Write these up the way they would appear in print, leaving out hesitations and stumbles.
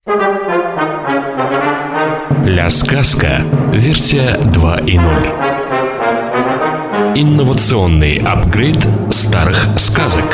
Ля сказка. Версия 2.0. Инновационный апгрейд старых сказок.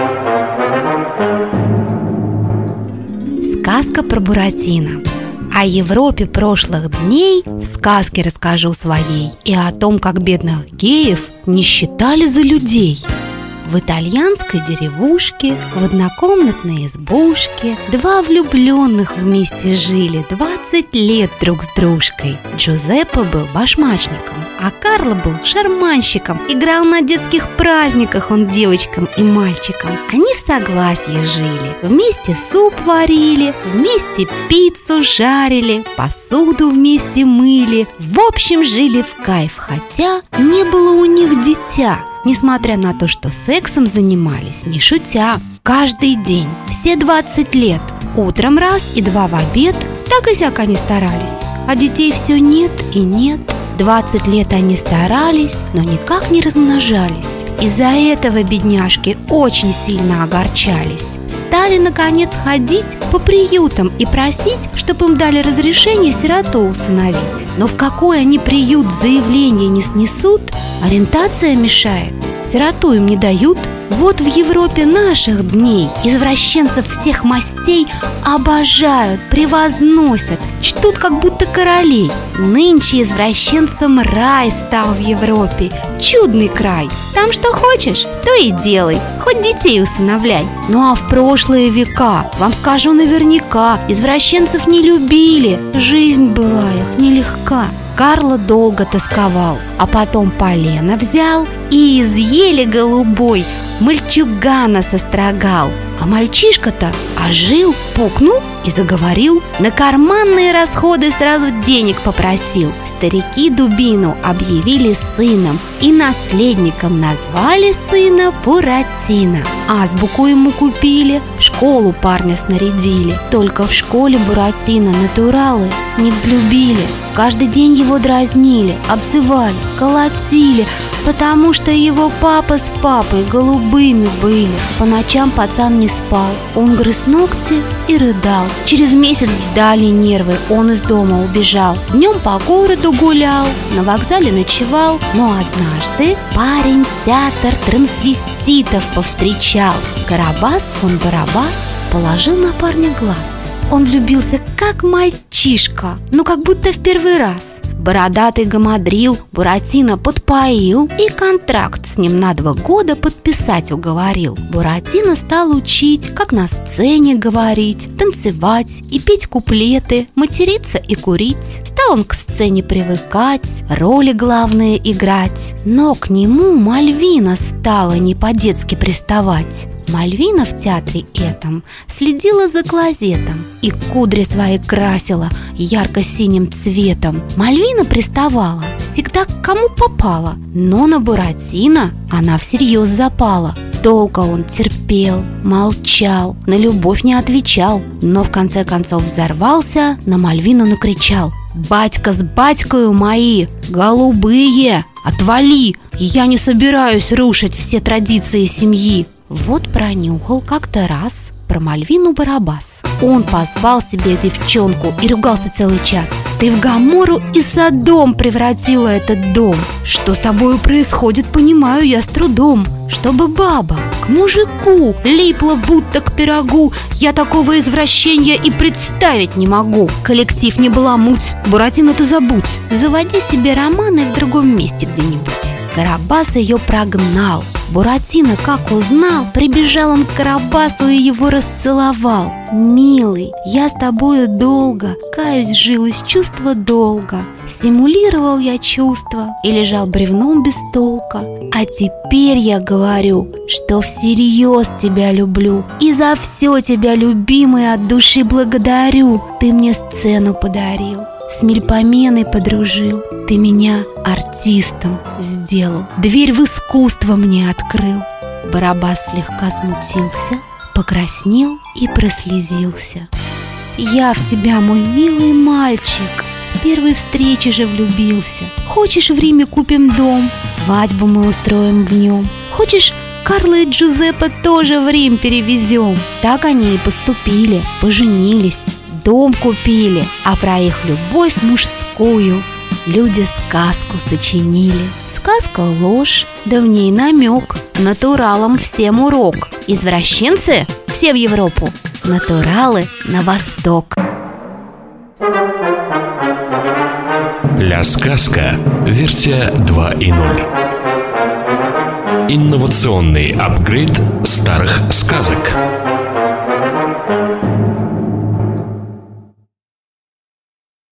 Сказка про Буратино. О Европе прошлых дней в сказке расскажу своей и о том, как бедных геев не считали за людей. В итальянской деревушке, в однокомнатной избушке, два влюбленных вместе жили 20 лет друг с дружкой. Джузеппе был башмачником, а Карло был шарманщиком. Играл на детских праздниках он девочкам и мальчикам. Они в согласии жили, вместе суп варили, вместе пиццу жарили, посуду вместе мыли. В общем, жили в кайф, хотя не было у них дитя. Несмотря на то, что сексом занимались, не шутя, каждый день, все 20 лет, утром раз и два в обед, так и сяк они старались. А детей все нет и нет. 20 лет они старались, но никак не размножались. Из-за этого бедняжки очень сильно огорчались. Стали, наконец, ходить по приютам и просить, чтобы им дали разрешение сироту усыновить. Но в какой они приют заявление не снесут, ориентация мешает, сироту им не дают. Вот в Европе наших дней извращенцев всех мастей обожают, превозносят, чтут как будто королей. Нынче извращенцам рай стал в Европе, чудный край. Там что хочешь, то и делай, хоть детей усыновляй. Ну а в прошлые века, вам скажу наверняка, извращенцев не любили, жизнь была их нелегка. Карло долго тосковал, а потом полено взял и из ели голубой мальчугана сострогал. А мальчишка-то ожил, пукнул и заговорил. На карманные расходы сразу денег попросил. Старики дубину объявили сыном и наследником назвали сына Буратино. Азбуку ему купили, в школу парня снарядили. Только в школе Буратино натуралы не взлюбили. Каждый день его дразнили, обзывали, колотили, потому что его папа с папой голубыми были. По ночам пацан не спал, он грыз ногти и рыдал. Через месяц сдали нервы, он из дома убежал. Днем по городу гулял, на вокзале ночевал. Но однажды парень театр трансвеститов повстречал. Карабас фон Барабас положил на парня глаз. Он влюбился как мальчишка, но как будто в первый раз. Бородатый гамадрил Буратино подпоил и контракт с ним на 2 года подписать уговорил. Буратино стал учить, как на сцене говорить, танцевать и петь куплеты, материться и курить. Стал он к сцене привыкать, роли главные играть. Но к нему Мальвина стала не по-детски приставать. Мальвина в театре этом следила за клозетом и кудри свои красила ярко-синим цветом. Мальвина приставала всегда к кому попала, но на Буратино она всерьез запала. Долго он терпел, молчал, на любовь не отвечал, но в конце концов взорвался, на Мальвину накричал: «Батька с батькою мои голубые, отвали! Я не собираюсь рушить все традиции семьи!» Вот пронюхал как-то раз про Мальвину Барабас. Он позвал себе девчонку и ругался целый час. «Ты в Гоморру и Содом превратила этот дом. Что с тобою происходит, понимаю я с трудом. Чтобы баба к мужику липла будто к пирогу, я такого извращения и представить не могу. Коллектив не баламуть, Буратино ты забудь. Заводи себе романы в другом месте где-нибудь». Карабас ее прогнал. Буратино, как узнал, прибежал он к Карабасу и его расцеловал. «Милый, я с тобою долго, каюсь, жил из чувства долга. Симулировал я чувства и лежал бревном без толка. А теперь я говорю, что всерьез тебя люблю. И за все тебя, любимый, от души благодарю. Ты мне сцену подарил, с Мельпоменой подружил. Ты меня артистом сделал, дверь в искусство мне открыл». Барабас слегка смутился, покраснел и прослезился. «Я в тебя, мой милый мальчик, с первой встречи же влюбился. Хочешь, в Риме купим дом, свадьбу мы устроим в нем. Хочешь, Карло и Джузеппе тоже в Рим перевезем». Так они и поступили, поженились. дом купили, а про их любовь мужскую люди сказку сочинили. Сказка ложь, да в ней намек, натуралам всем урок. Извращенцы все в Европу, натуралы на восток. Ля Сказка. Версия 2.0. Инновационный апгрейд старых сказок.